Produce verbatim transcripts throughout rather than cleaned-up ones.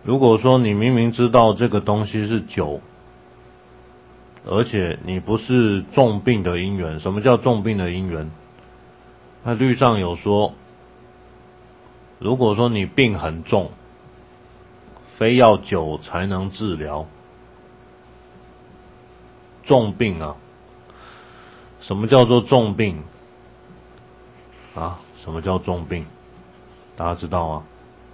如果说你明明知道这个东西是酒，而且你不是重病的因缘，什么叫重病的因缘？那律上有说，如果说你病很重，非要酒才能治疗，重病啊，什么叫做重病啊？什么叫重病？大家知道吗？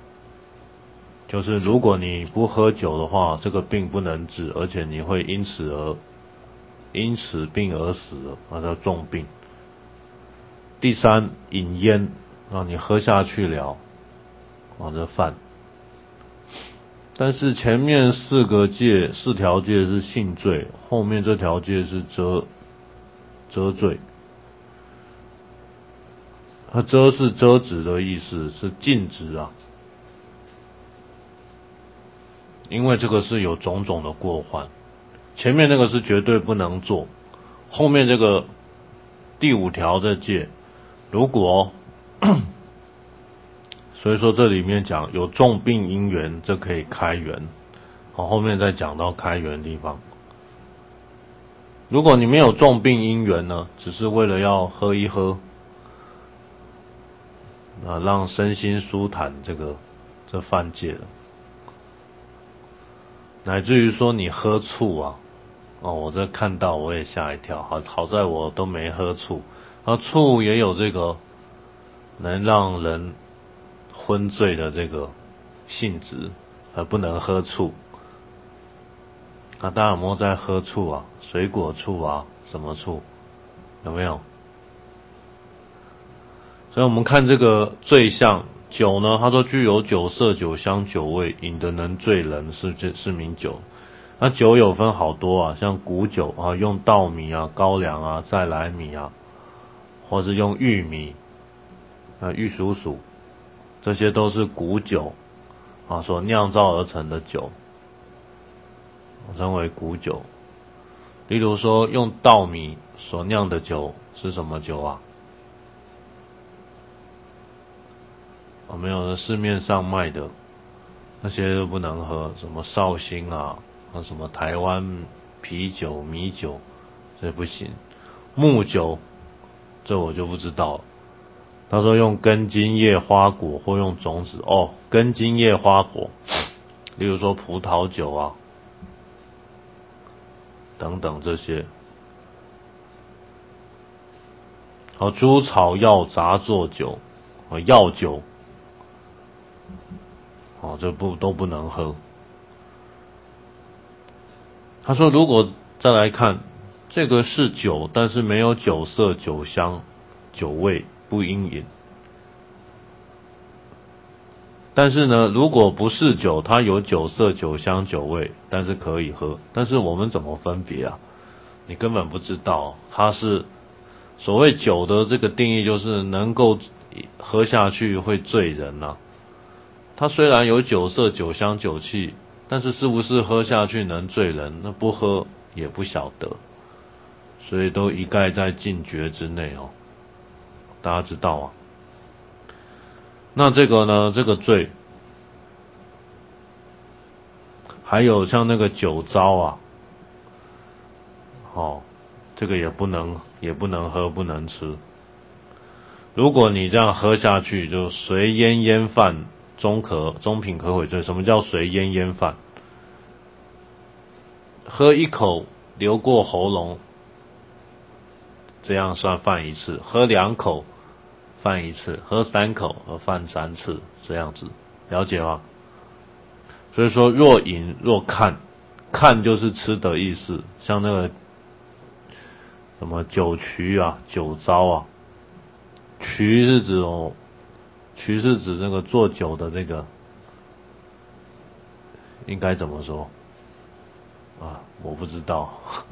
就是如果你不喝酒的话，这个病不能治，而且你会因此而因此病而死，那叫重病。第三，饮烟啊，你喝下去了，啊，这犯。但是前面四个戒四条戒是性罪，后面这条戒是遮遮罪。它遮是遮止的意思，是禁止啊。因为这个是有种种的过患，前面那个是绝对不能做，后面这个第五条的戒，如果所以说这里面讲有重病因缘，这可以开源，好，后面再讲到开源的地方。如果你没有重病因缘呢，只是为了要喝一喝，啊，让身心舒坦，这个这犯戒了。乃至于说你喝醋啊，哦，我这看到我也吓一跳，好好在我都没喝醋，啊，醋也有这个能让人昏醉的这个性质，而不能喝醋。那大家有没有在喝醋啊？水果醋啊，什么醋？有没有？所以我们看这个醉相，酒呢，它说具有酒色、酒香、酒味，饮得能醉人，是是名酒。那酒有分好多啊，像谷酒啊，用稻米啊、高粱啊、再来米啊，或是用玉米啊、玉蜀黍，这些都是谷酒啊所酿造而成的酒，称为谷酒。例如说，用稻米所酿的酒是什么酒啊？我们有市面上卖的那些都不能喝，什么绍兴啊，啊什么台湾啤酒、米酒，这不行。木酒，这我就不知道了。他说用根茎叶花果或用种子，哦，根茎叶花果，例如说葡萄酒啊，等等这些。好，诸草药杂作酒，哦，药酒。哦，这不都不能喝。他说，如果再来看，这个是酒，但是没有酒色、酒香、酒味，不应饮。但是呢，如果不是酒，它有酒色、酒香、酒味，但是可以喝。但是我们怎么分别啊？你根本不知道，它是所谓酒的这个定义，就是能够喝下去会醉人啊。它虽然有酒色、酒香、酒气，但是是不是喝下去能醉人，那不喝也不晓得，所以都一概在禁绝之内哦。大家知道啊？那这个呢，这个醉，还有像那个酒糟啊，哦，这个也不能也不能喝，不能吃。如果你这样喝下去，就随烟烟犯，中可中品可毁罪。什么叫随烟烟犯？喝一口流过喉咙，这样算犯一次；喝两口犯一次；喝三口而犯三次，这样子，了解吗？所以说，若饮若看，看就是吃的意思，像那个什么酒曲啊、酒糟啊，曲是指哦，曲是指那个做酒的那个，应该怎么说啊？我不知道。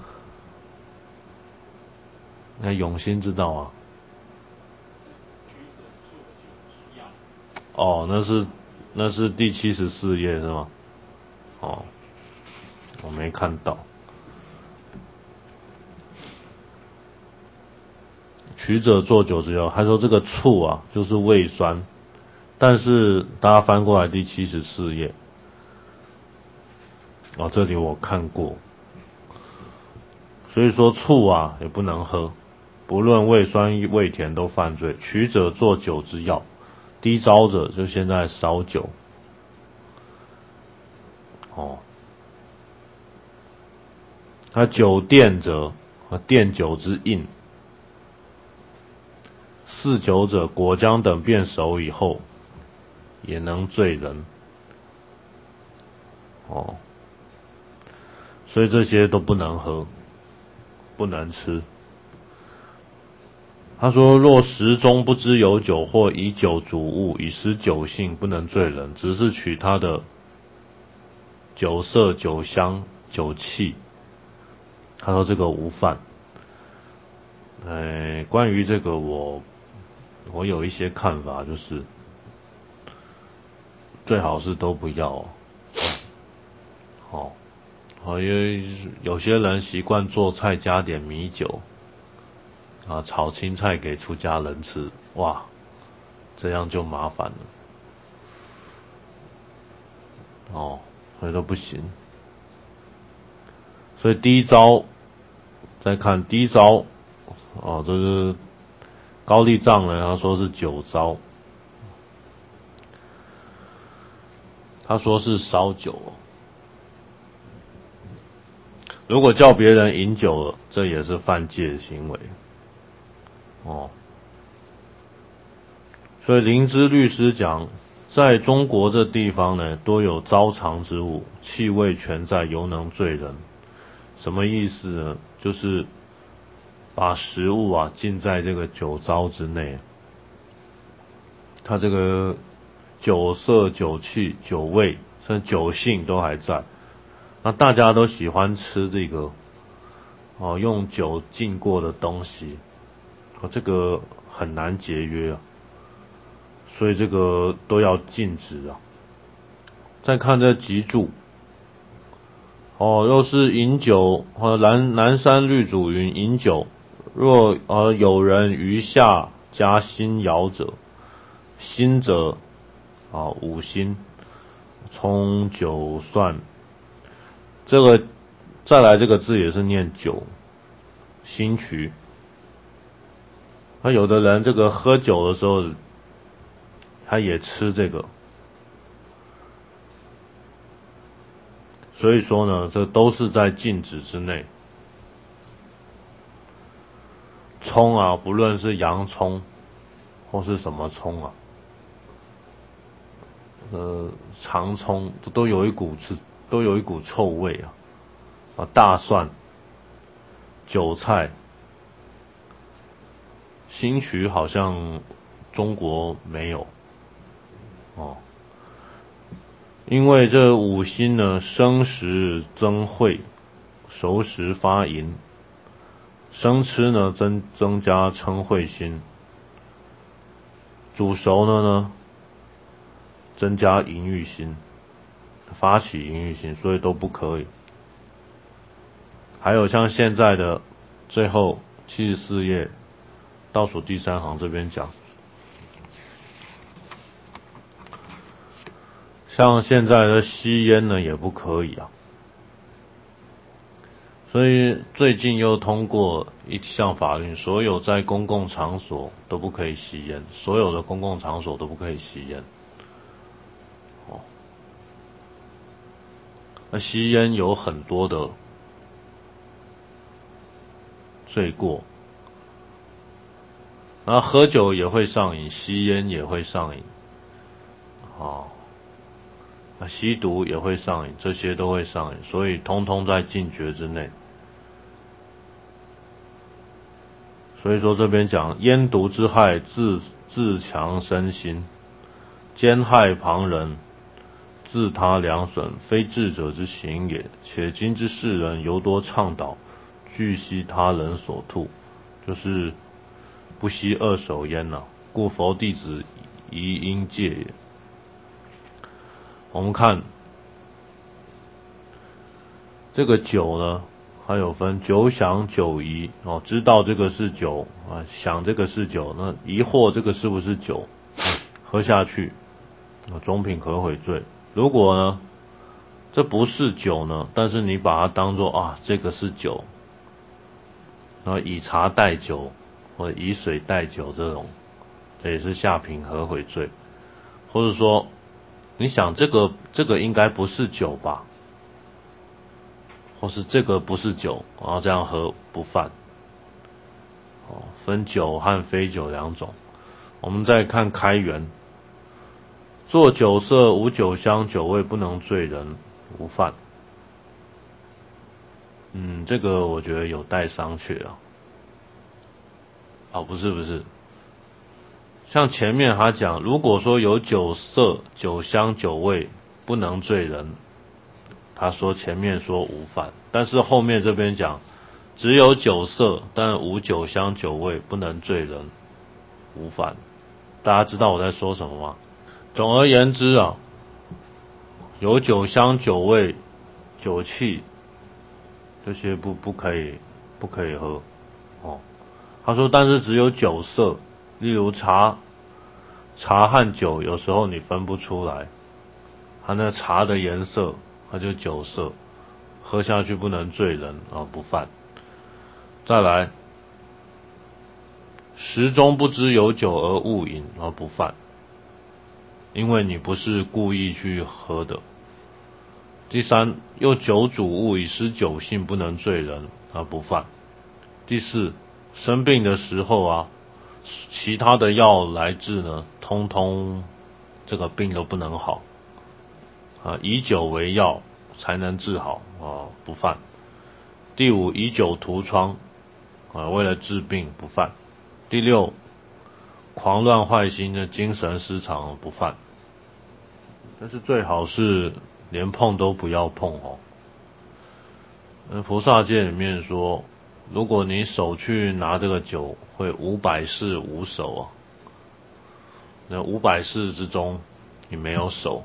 那永兴知道啊？哦，那是那是第七十四页是吗？哦，我没看到。曲者做酒之药，他说这个醋啊，就是胃酸，但是大家翻过来第七十四页， 哦，这里我看过。所以说醋啊也不能喝，不论味酸味甜都犯罪。曲者作酒之要，低招者就现在烧酒。哦，那酒奠者，奠酒之印。嗜酒者，果浆等变熟以后，也能醉人。哦，所以这些都不能喝，不能吃。他说：若食中不知有酒，或以酒煮物，以失酒性，不能醉人，只是取他的酒色、酒香、酒气。他说这个无犯。呃，关于这个我我有一些看法，就是最好是都不要。哦，哦，因为有些人习惯做菜加点米酒啊，炒青菜给出家人吃，哇，这样就麻烦了。哦，所以都不行。所以第一招，再看第一招，哦，这是高丽藏人，他说是酒糟，他说是烧酒。如果叫别人饮酒了，这也是犯戒的行为。哦，所以灵芝律师讲，在中国这地方呢，多有糟藏之物，气味全在，犹能醉人。什么意思呢？就是把食物啊浸在这个酒糟之内，它这个酒色、酒气、酒味，甚至酒性都还在。那大家都喜欢吃这个哦，用酒浸过的东西，哦，这个很难节约啊，所以这个都要禁止啊。再看这脊柱，哦，若是饮酒，和南南山律主云：饮酒，若呃有人余下加辛肴者，辛者啊五辛，葱酒蒜。这个再来这个字也是念酒，辛渠。那有的人这个喝酒的时候，他也吃这个，所以说呢，这都是在禁止之内。葱啊，不论是洋葱或是什么葱啊，呃，长葱，这都有一股是都有一股臭味啊。啊，大蒜、韭菜、辛渠好像中国没有哦，因为这五辛呢，生食增秽，熟食发淫。生吃呢增增加嗔恚心，煮熟了呢增加淫欲心，发起淫欲心，所以都不可以。还有像现在的最后七十四页倒数第三行这边讲，像现在的吸烟呢也不可以啊。所以最近又通过一项法律，所有在公共场所都不可以吸烟，所有的公共场所都不可以吸烟。哦，那吸烟有很多的罪过，然后喝酒也会上瘾，吸烟也会上瘾，哦，吸毒也会上瘾，这些都会上瘾，所以通通在禁绝之内。所以说这边讲烟毒之害，自自强身心，奸害旁人，自他良损，非智者之行也。且今之世人尤多倡导，拒吸他人所吐，就是不吸二手烟啊，故佛弟子宜应戒也。我们看这个酒呢，还有分酒想酒疑哦，知道这个是酒啊，想这个是酒，那疑惑这个是不是酒，喝下去，中品可悔罪。如果呢这不是酒呢，但是你把它当作啊，这个是酒，然后以茶代酒或以水代酒这种，这也是下品合毁罪。或者说，你想这个这个应该不是酒吧，或是这个不是酒，然后这样合不犯。哦，分酒和非酒两种。我们再看开元，做酒色无酒香酒味不能醉人，无犯。嗯，这个我觉得有待商榷啊。哦，不是不是，像前面他讲，如果说有酒色、酒香、酒味不能醉人，他说前面说无犯，但是后面这边讲只有酒色，但无酒香、酒味不能醉人，无犯。大家知道我在说什么吗？总而言之啊，有酒香、酒味、酒气这些不不可以不可以喝哦。他说，但是只有酒色，例如茶茶和酒，有时候你分不出来，它那茶的颜色，它就酒色，喝下去不能醉人啊，不犯。再来，时中不知有酒而误饮而不犯，因为你不是故意去喝的。第三，又酒主物以失酒性，不能醉人而不犯。第四，生病的时候啊，其他的药来治呢，通通这个病都不能好啊，以酒为药才能治好啊，不犯。第五，以酒涂疮啊，为了治病不犯。第六，狂乱坏心的精神失常不犯。但是最好是连碰都不要碰哦。嗯，菩萨戒里面说，如果你手去拿这个酒，会五百世无手啊。那五百世之中，你没有手。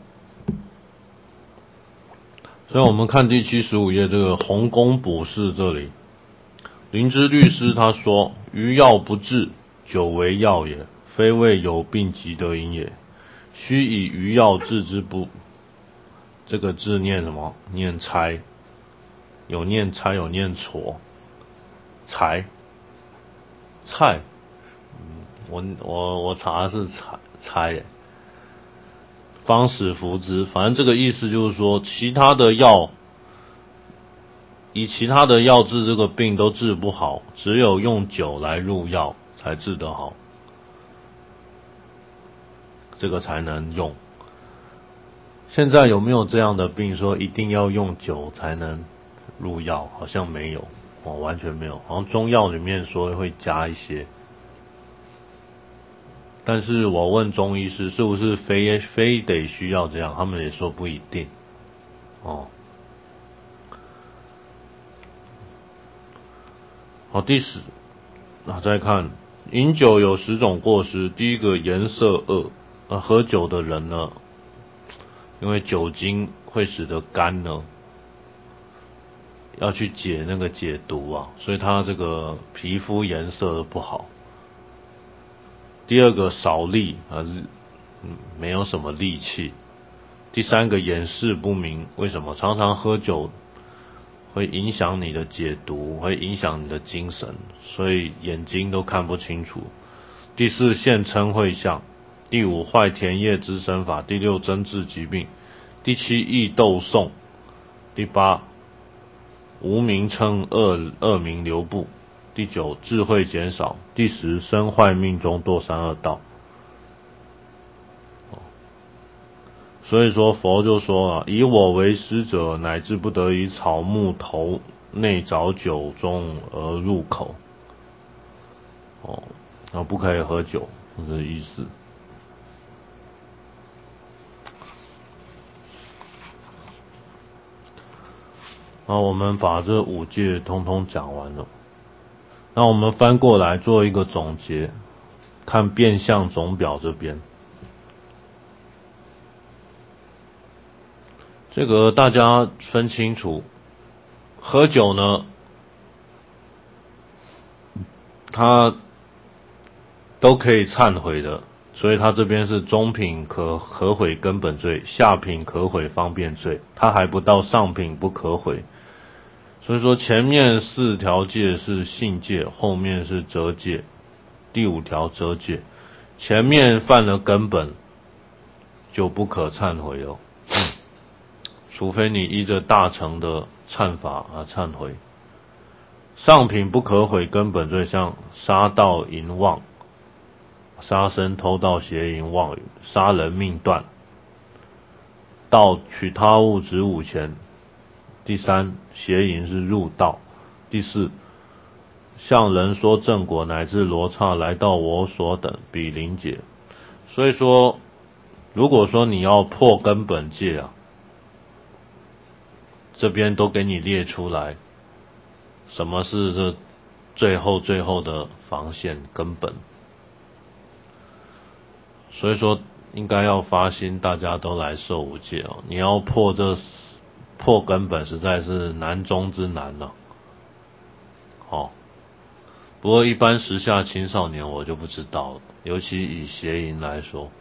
所以我们看第七十五页这个弘公卜筮这里，灵芝律师他说：余药不治，酒为药也，非为有病即得饮也。须以余药治之不。这个字念什么？念猜，有念猜，有念错。猜，菜，嗯，我我我查的是猜猜耶。方使服之，反正这个意思就是说，其他的药，以其他的药治这个病都治不好，只有用酒来入药才治得好，这个才能用。现在有没有这样的病说一定要用酒才能入药？好像没有，哦，完全没有。好像中药里面说会加一些，但是我问中医师是不是非非得需要这样，他们也说不一定。哦，好，第十，那再看饮酒有十种过失，第一个颜色恶，那喝酒的人呢，因为酒精会使得肝呢要去解那个解毒啊，所以他这个皮肤颜色不好。第二个少力啊，没有什么力气。第三个眼视不明，为什么？常常喝酒会影响你的解毒，会影响你的精神，所以眼睛都看不清楚。第四，现嗔恚相。第五，坏田业之身法。第六，真治疾病。第七，易斗讼。第八，无名称恶恶名流布。第九，智慧减少。第十，身坏命中堕三恶道。所以说佛就说啊，以我为师者，乃至不得以草木头内找酒中而入口。哦，然后不可以喝酒，这个意思。那我们把这五戒通通讲完了，那我们翻过来做一个总结，看变相总表这边。这个大家分清楚，喝酒呢，它都可以忏悔的， 所以他这边是中品可可毁根本罪，下品可毁方便罪，他还不到上品不可毁。所以说前面四条戒是性戒，后面是遮戒，第五条遮戒，前面犯了根本就不可忏悔哦，除非你依着大乘的忏法而忏悔。上品不可毁根本罪，像杀盗淫妄、杀生偷盗邪淫妄语、杀人命断、盗取他物值五钱。第三，邪淫是入道。第四，向人说正果乃至罗刹来到我所等比邻解。所以说，如果说你要破根本戒啊，这边都给你列出来，什么是这最后最后的防线根本。所以说应该要发心，大家都来受无戒哦。你要破这破根本，实在是难中之难了、啊。哦，不过一般时下青少年我就不知道了，尤其以邪淫来说。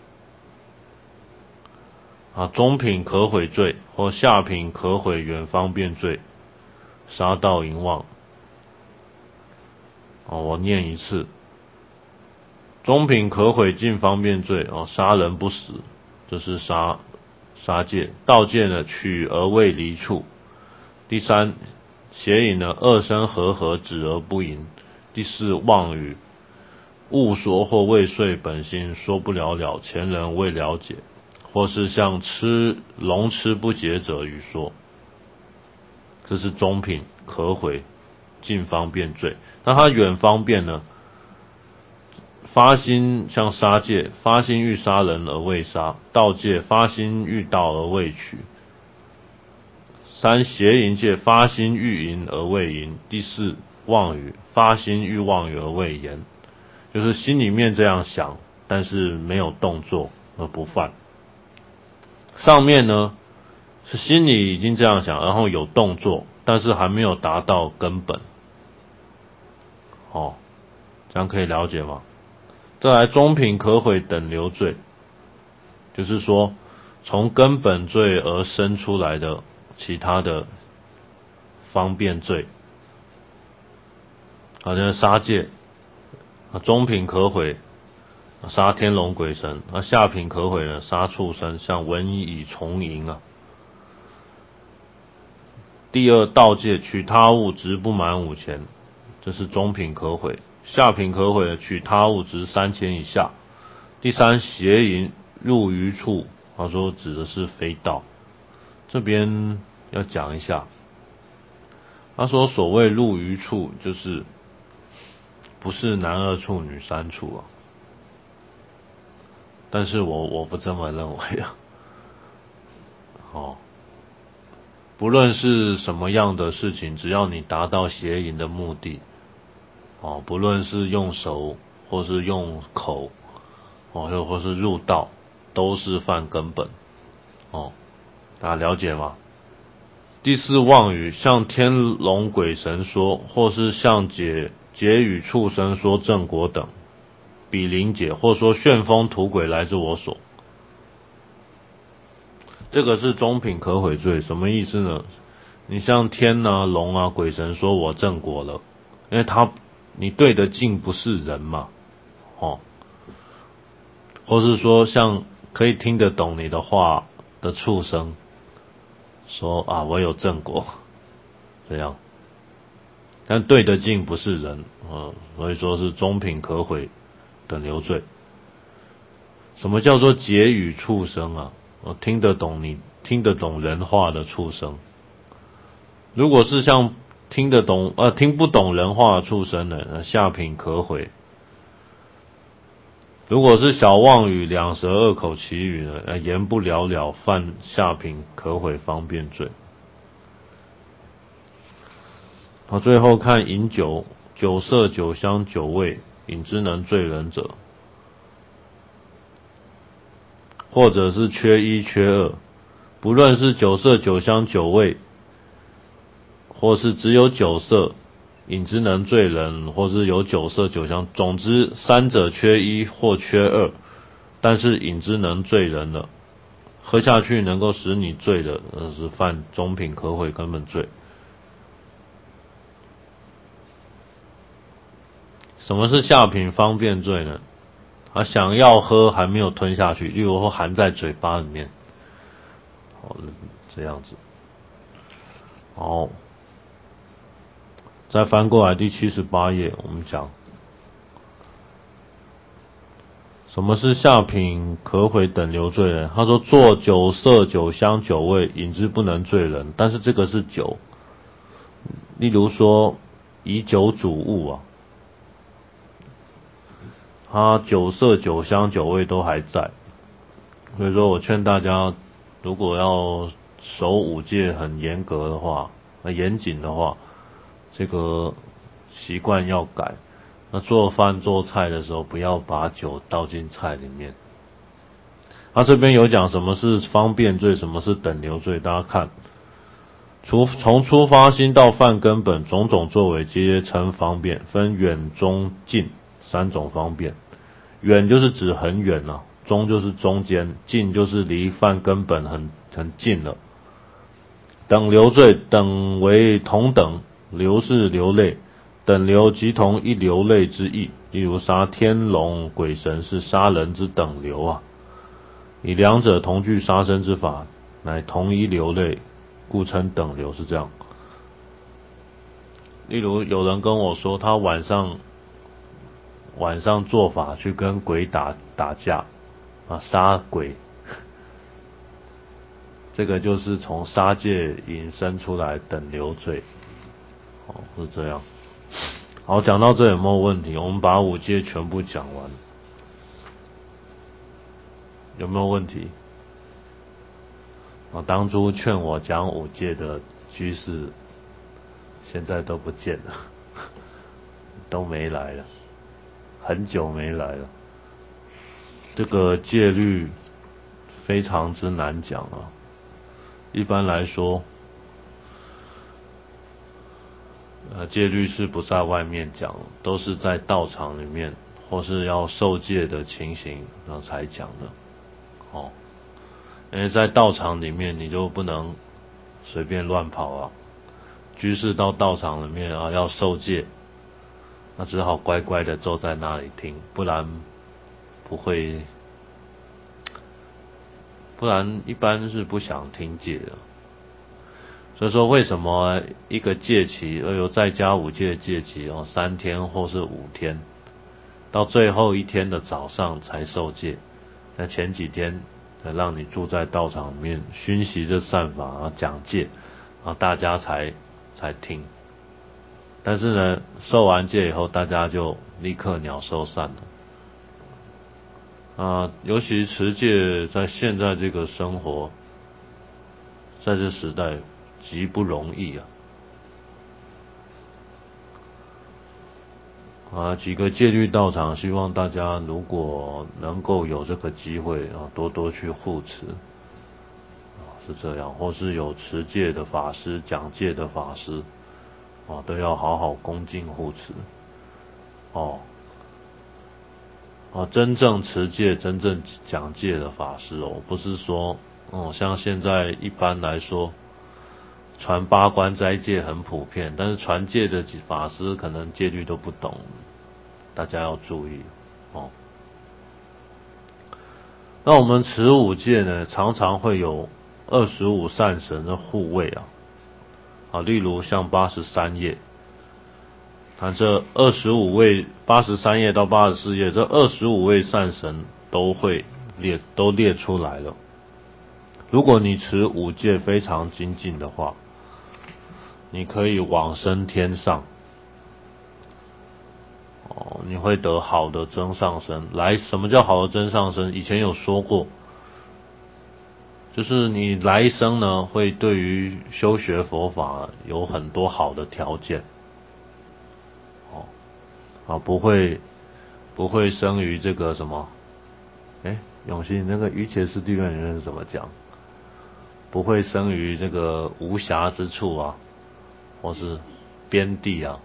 啊，中品可毁罪或下品可毁远方便罪，杀盗淫妄。哦，我念一次。中品可毁近方便罪，哦，杀人不死，这是杀杀戒。盗戒呢，取而未离处。第三，邪淫呢，恶生和合，止而不淫。第四，妄语，误说或未遂本心，说不了了，前人未了解，或是像吃龙吃不解者语说，这是中品可毁近方便罪。那他远方便呢？发心像杀戒，发心欲杀人而未杀；盗戒，发心欲盗而未取。三，邪淫戒，发心欲淫而未淫。第四，妄语，发心欲妄语而未言，就是心里面这样想，但是没有动作而不犯。上面呢是心里已经这样想，然后有动作，但是还没有达到根本。哦，这样可以了解吗？再来，中品可毁等流罪，就是说从根本罪而生出来的其他的方便罪，好像杀戒，中品可毁杀天龙鬼神，那下品可毁呢，杀畜生，像文以以从淫啊。第二，盗戒，取他物值不满五钱，这是中品可毁。下品可毁的，取他物值三千以下。第三，邪淫入于处，他说指的是非道。这边要讲一下，他说所谓入于处，就是不是男二处女三处啊。但是我我不这么认为啊。哦，不论是什么样的事情，只要你达到邪淫的目的，哦，不论是用手或是用口，哦，又或是入道，都是犯根本。哦，大家了解吗？第四，妄语，向天龙鬼神说，或是向解解语畜生说正果等，比邻解，或说旋风土鬼来自我所。这个是中品可毁罪，什么意思呢？你像天啊、龙啊、鬼神说我正果了，因为他你对的境不是人嘛，哦，或是说像可以听得懂你的话的畜生说啊，我有正果，这样，但对的境不是人，呃，所以说是中品可毁等流罪。什么叫做解语畜生啊？我听得懂你听得懂人话的畜生。如果是像听得懂呃听不懂人话的畜生呢，那下品可毁。如果是小妄语、两舌、恶口绮语呢，呃言不了了，犯下品可毁方便罪。好，最后看饮酒，酒色、酒香、酒味，饮之能醉人者，或者是缺一缺二，不论是酒色、酒香、酒味，或是只有酒色，饮之能醉人，或是有酒色酒香，总之三者缺一或缺二， 但是饮之能醉人了，喝下去能够使你醉的，那是犯中品可毁根本罪。什么是下品方便醉呢？他想要喝还没有吞下去，例如说含在嘴巴里面，好，这样子。好，再翻过来第七十八页，我们讲什么是下品可毁等流醉呢？他说做酒色酒香酒味，饮之不能醉人，但是这个是酒，例如说以酒煮物啊，它酒色酒香酒味都还在，所以说我劝大家，如果要守五戒很严格的话，很严谨的话，这个习惯要改。那做饭做菜的时候，不要把酒倒进菜里面。他这边有讲什么是方便罪，什么是等流罪，大家看，从从初发心到犯根本，种种作为皆称方便，分远中近三种方便。远就是指很远了、啊，中就是中间，近就是离犯根本很很近了。等流罪，等为同等，流是流泪，等流即同一流泪之意。例如杀天龙鬼神是杀人之等流啊，以两者同具杀生之法，乃同一流泪，故称等流，是这样。例如有人跟我说，他晚上晚上做法去跟鬼打打架啊，杀鬼，这个就是从杀戒引申出来等流罪，哦，是这样。好，讲到这有没有问题？我们把五戒全部讲完，有没有问题？啊，当初劝我讲五戒的居士，现在都不见了，都没来了，很久没来了。这个戒律非常之难讲啊。一般来说，呃，戒律是不在外面讲，都是在道场里面或是要受戒的情形然后才讲的。哦，因为在道场里面你就不能随便乱跑啊。居士到道场里面啊要受戒，那只好乖乖的坐在那里听，不然不会，不然一般是不想听戒的。所以说为什么一个戒期，而有再加五戒戒期哦，三天或是五天，到最后一天的早上才受戒，在前几天才让你住在道场里面熏习这善法，然后讲戒，然后大家才才听。但是呢，受完戒以后，大家就立刻鸟兽散了。啊，尤其持戒在现在这个生活，在这时代极不容易啊！啊，几个戒律道场，希望大家如果能够有这个机会啊，多多去护持，啊，是这样，或是有持戒的法师、讲戒的法师，啊，都要好好恭敬护持，哦。啊，真正持戒、真正讲戒的法师哦，不是说，嗯，像现在一般来说，传八关斋戒很普遍，但是传戒的法师可能戒律都不懂，大家要注意哦。那我们持五戒呢，常常会有二十五善神的护卫啊，啊，例如像八十三页。看这二十五位八十三页到八十四页，这二十五位善神都会列都列出来了。如果你持五戒非常精进的话，你可以往生天上，哦，你会得好的增上生。来，什么叫好的增上生？以前有说过，就是你来一生呢，会对于修学佛法有很多好的条件。啊，不会不会生于这个什么？哎，永信那个《瑜伽师地论》里面是怎么讲？不会生于这个无暇之处啊，或是边地啊，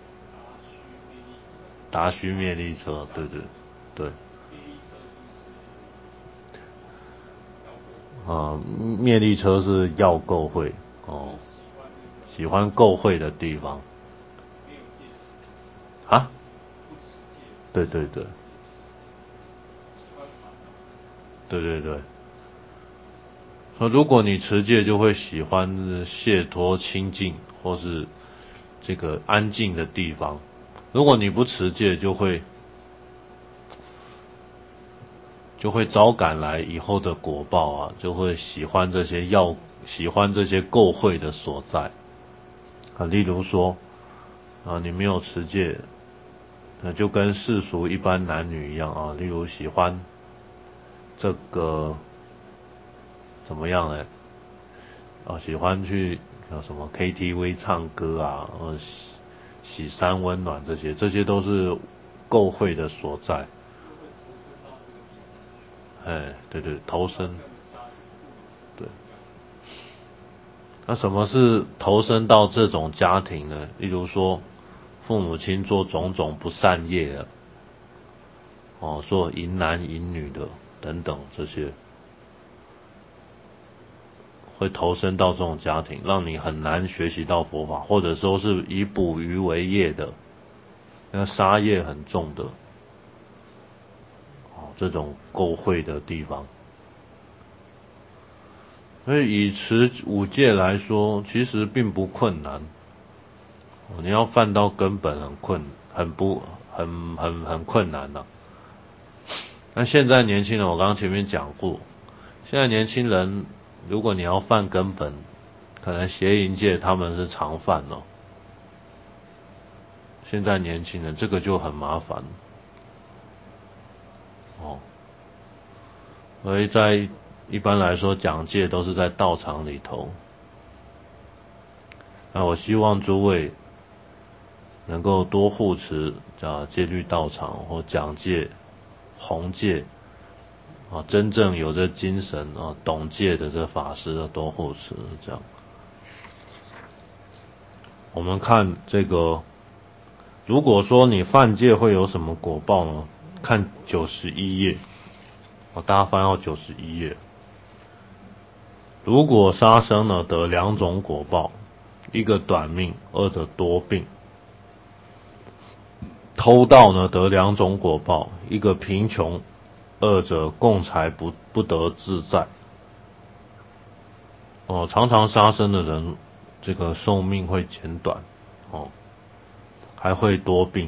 达须灭力车，对对对， 啊，灭力车是要够会哦，喜欢够会的地方啊，对对对，对对对。说如果你持戒，就会喜欢解脱清净或是这个安静的地方。如果你不持戒，就会就会招赶来以后的果报啊，就会喜欢这些要喜欢这些垢秽的所在啊。例如说啊，你没有持戒，那就跟世俗一般男女一样啊。例如喜欢这个怎么样呢？啊，喜欢去什么 K T V 唱歌啊，呃，喜喜山温暖这些，这些都是垢秽的所在。哎，对对，投身，对。那什么是投身到这种家庭呢？例如说，父母亲做种种不善业的，哦，做淫男淫女的等等这些，会投身到这种家庭，让你很难学习到佛法，或者说是以捕鱼为业的，那杀业很重的，哦，这种垢秽的地方。所以以持五戒来说，其实并不困难。你要犯到根本很困，很不很很很困难呐。那现在年轻人，我刚刚前面讲过，现在年轻人，如果你要犯根本，可能邪淫戒他们是常犯了。现在年轻人这个就很麻烦哦。所以在一般来说讲戒都是在道场里头。那我希望诸位能够多护持啊戒律道场或讲戒、弘戒啊，真正有这精神啊懂戒的这法师的多护持这样。我们看这个，如果说你犯戒会有什么果报呢？看九十一页，大家翻到九十一页。如果杀生呢，得两种果报，一个短命，二者多病。偷盗呢，得两种果报，一个贫穷，二者共财不不得自在。哦，常常杀生的人，这个寿命会减短，哦，还会多病。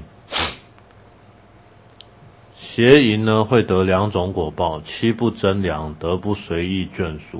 邪淫呢，会得两种果报，妻不贞良，得不随意眷属。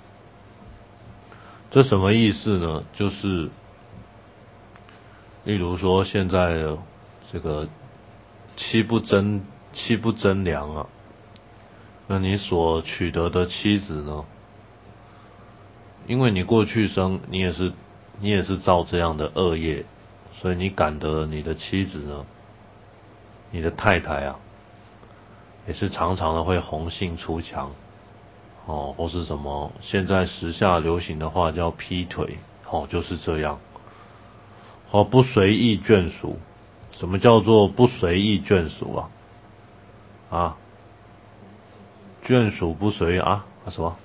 这什么意思呢？就是，例如说现在的这个妻不贞妻不贞良啊，那你所取得的妻子呢？因为你过去生你也是你也是造这样的恶业，所以你感得你的妻子呢，你的太太啊，也是常常的会红杏出墙，哦，或是什么现在时下流行的话叫劈腿，哦，就是这样。哦，不随意眷属，什么叫做不随意眷属啊？啊，眷属不随意啊？什么？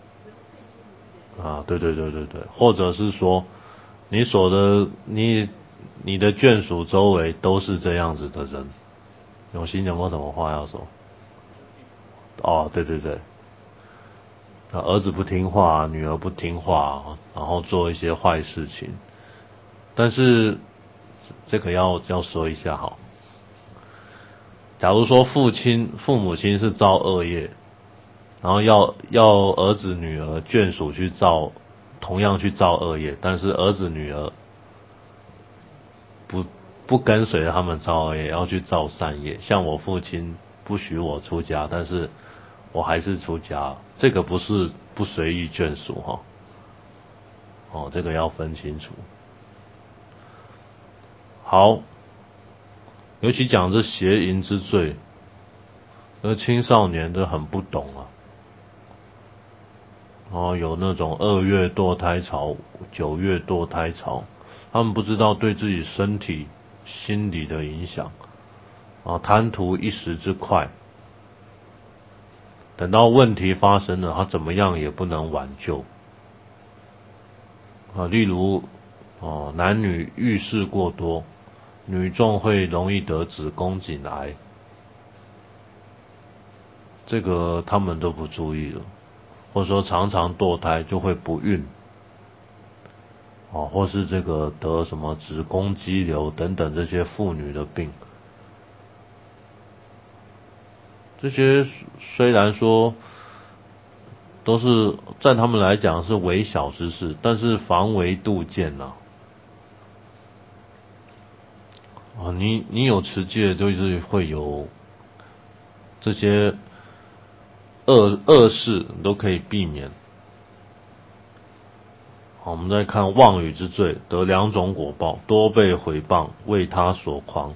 啊，对对对对对，或者是说，你所的你你的眷属周围都是这样子的人。永新有没有什么话要说？哦，对对对，儿子不听话，女儿不听话，然后做一些坏事情。但是这个要要说一下好。假如说父亲父母亲是造恶业，然后要要儿子女儿眷属去造同样去造恶业，但是儿子女儿不不跟随他们造恶业，要去造善业。像我父亲不许我出家，但是我还是出家，这个不是不随意眷属哈。哦，这个要分清楚。好，尤其讲这邪淫之罪，而青少年都很不懂啊。然后有那种二月堕胎潮、九月堕胎潮，他们不知道对自己身体、心理的影响啊，贪图一时之快， 等到问题发生了，他怎么样也不能挽救啊。例如哦，男女浴室过多，女众会容易得子宫颈癌，这个他们都不注意了，或者说常常堕胎就会不孕，哦，或是这个得什么子宫肌瘤等等这些妇女的病，这些虽然说都是在他们来讲是微小之事，但是防微杜渐啊。啊，你你有持戒，就是会有这些恶恶事都可以避免。好，我们再看妄语之罪，得两种果报：多被毁谤，为他所狂；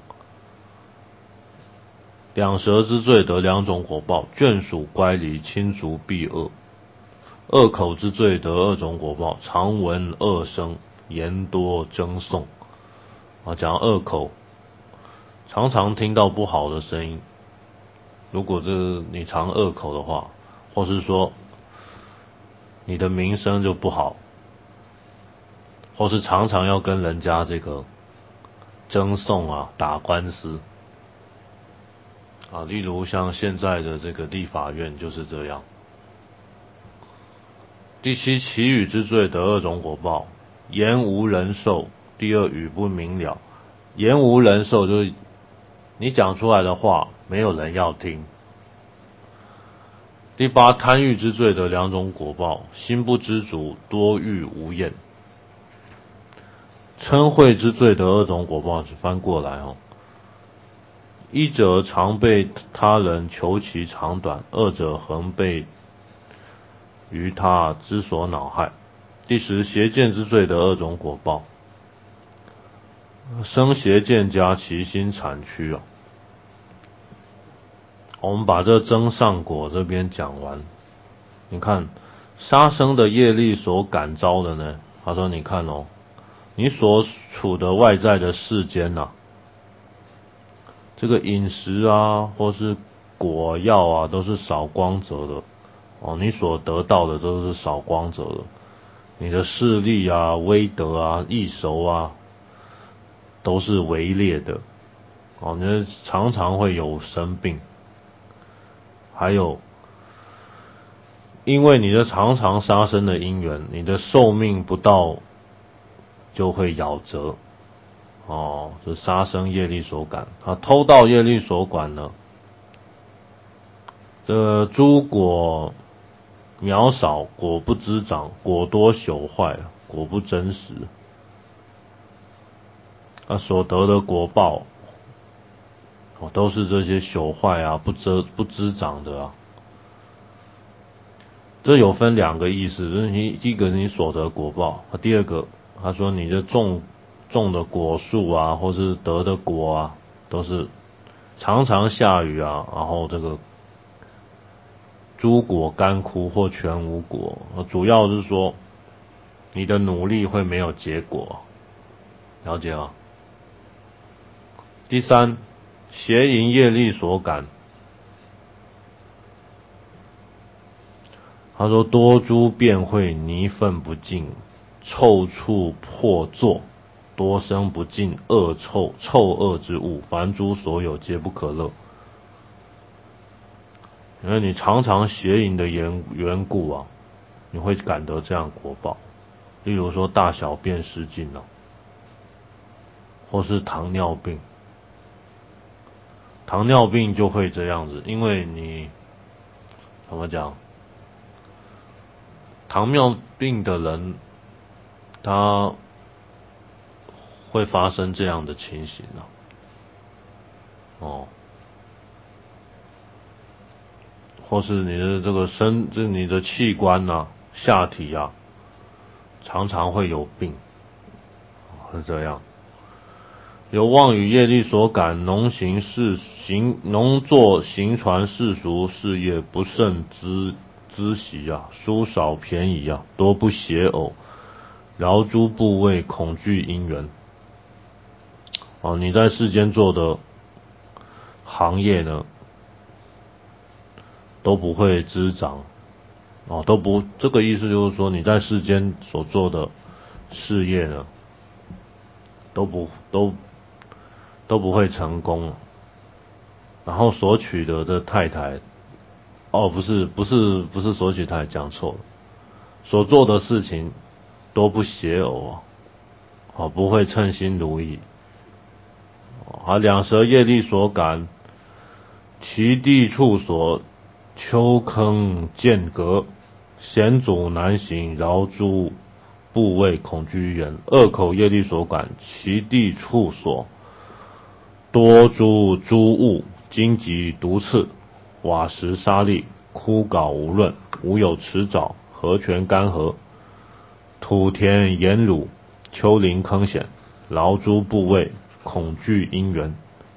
两舌之罪，得两种果报：眷属乖离，亲族避恶；恶口之罪，得二种果报：常闻恶声，言多争讼。啊，讲恶口，常常听到不好的声音。如果这你常恶口的话，或是说你的名声就不好，或是常常要跟人家这个争讼啊，打官司啊，例如像现在的这个立法院就是这样。第七，绮语之罪得二种果报：言无人受，第二语不明了。言无人受就是你讲出来的话没有人要听。第八，贪欲之罪得两种果报：心不知足，多欲无厌。嗔恚之罪得二种果报，是翻过来哦。一者常被他人求其长短，二者恒被于他之所恼害。第十，邪见之罪得二种果报：生邪见加其心产屈啊。我们把这增上果这边讲完，你看杀生的业力所感召的呢，他说你看哦，你所处的外在的世间啊，这个饮食啊或是果药啊都是少光泽的哦，你所得到的都是少光泽的，你的势力啊、威德啊、益熟啊都是微劣的哦，你常常会有生病。还有，因为你的常常杀生的因缘，你的寿命不到就会夭折。哦，是杀生业力所感。啊，偷盗业力所感呢？这诸果渺少，果不滋长，果多朽坏，果不真实。啊，所得的果报，哦，都是这些朽坏啊、不滋不滋长的啊。这有分两个意思，就是你第一个是你所得果报，啊，第二个他说你的种种的果树啊，或是得的果啊，都是常常下雨啊，然后这个诸果干枯或全无果，主要是说你的努力会没有结果，了解吗？第三，邪淫业力所感。他说多诸变秽，泥粪不净，臭处破作，多生不净恶臭臭恶之物，凡诸所有皆不可乐。因为你常常邪淫的缘缘故啊，你会感得这样果报。例如说大小便失禁了，或是糖尿病。糖尿病就会这样子，因为你怎么讲？糖尿病的人，他会发生这样的情形啊。哦，或是你的这个身，就是你的器官啊、下体啊，常常会有病，是这样。由妄语业力所感，农行世行农作行传世俗事业不胜资资习啊，书少便宜啊，多不邪偶，饶诸部位，恐惧因缘。哦，你在世间做的行业呢， 都不会滋长，哦，都不，这个意思就是说你在世间所做的事业呢，都不都都不会成功，然后所取得的太太，哦，不是不是不是所取太太，讲错了，所做的事情都不邪偶，哦，不会称心如意，啊，两舌业力所感，其地处所丘坑间隔，险阻难行，饶诸部位恐惧言。二口业力所感，其地处所多诸诸物，荆棘毒刺，瓦石沙砾，枯槁无论，无有池沼，河泉干涸，土田盐乳，丘陵坑险，劳诸部位，恐惧因缘。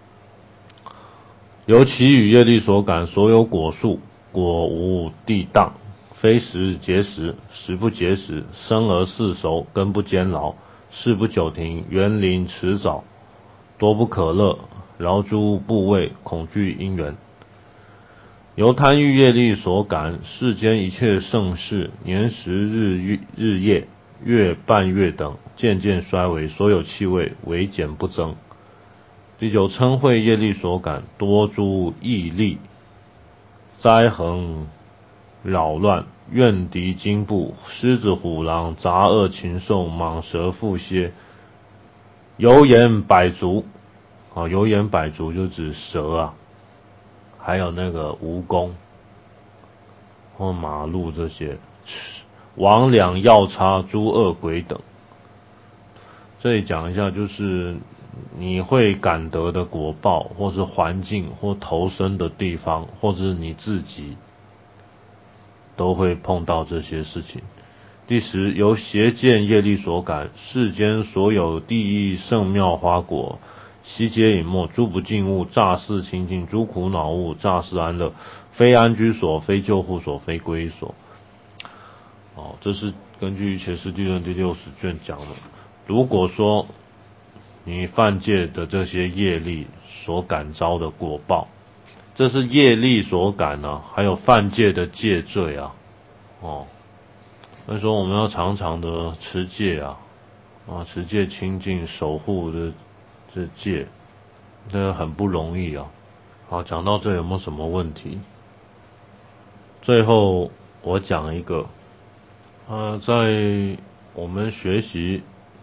由其与业力所感，所有果树，果无地当，非时结实，时不结实，生而似熟，根不坚牢，事不久停，园林池沼，多不可乐，饶诸部位，恐惧因缘。由贪欲业力所感，世间一切盛事，年时日日夜，月半月等，渐渐衰微，所有气味微减不增。第九，嗔恚业力所感，多诸疫力，灾横扰乱，怨敌惊怖，狮子虎狼，杂恶禽兽，蟒蛇蝮蝎，油盐百足，啊，油盐百足就指蛇啊，还有那个蜈蚣或马鹿这些，魍魉药叉诸恶鬼等。这里讲一下，就是你会感得的果报，或是环境，或投身的地方，或是你自己，都会碰到这些事情。第十，由邪见业力所感，世间所有地义圣妙花果，悉皆隐没，诸不净物，乍似清净，诸苦恼物，乍似安乐，非安居所，非救护所，非归依所。哦，这是根据《伽师地论》第六十卷讲的。如果说你犯戒的这些业力所感召的果报，这是业力所感啊，还有犯戒的戒罪啊，哦，所以说我们要常常的持戒啊，啊，持戒清净，守护的这戒，这个很不容易啊。好，讲到这有没有什么问题？最后我讲一个，呃，在我们学习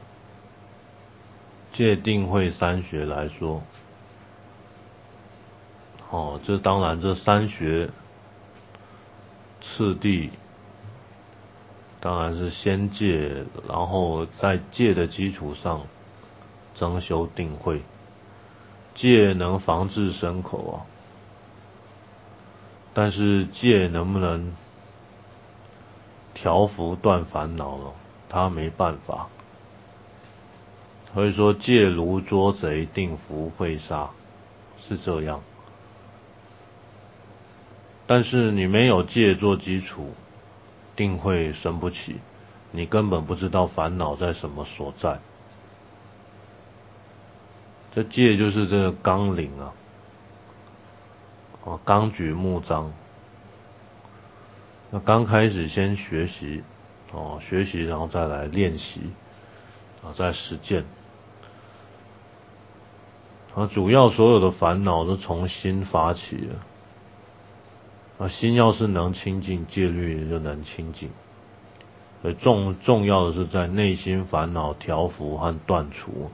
戒定慧三学来说，哦，这当然这三学次第当然是先戒，然后在戒的基础上增修定慧。戒能防治身口啊，但是戒能不能调伏断烦恼呢？他没办法。所以说戒如捉贼，定伏会杀，是这样。但是你没有戒做基础，定会生不起，你根本不知道烦恼在什么所在。这戒就是这个纲领啊，哦，纲举目张。那刚开始先学习，哦，学习然后再来练习，啊，再实践。啊，主要所有的烦恼都从心发起了。啊，心要是能清净，戒律就能清净。所以重重要的是在内心烦恼调伏和断除。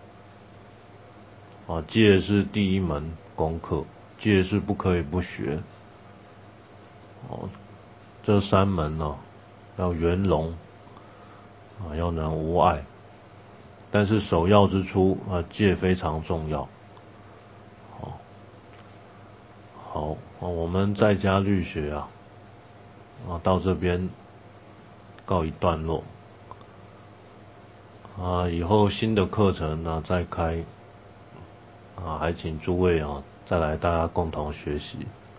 啊，戒是第一门功课，戒是不可以不学。哦，这三门呢，要圆融，啊，要能无碍。但是首要之初，啊，戒非常重要。好，好，我们在家律学啊，啊，到这边告一段落。啊，以后新的课程呢再开，啊，还请诸位啊再来大家共同学习。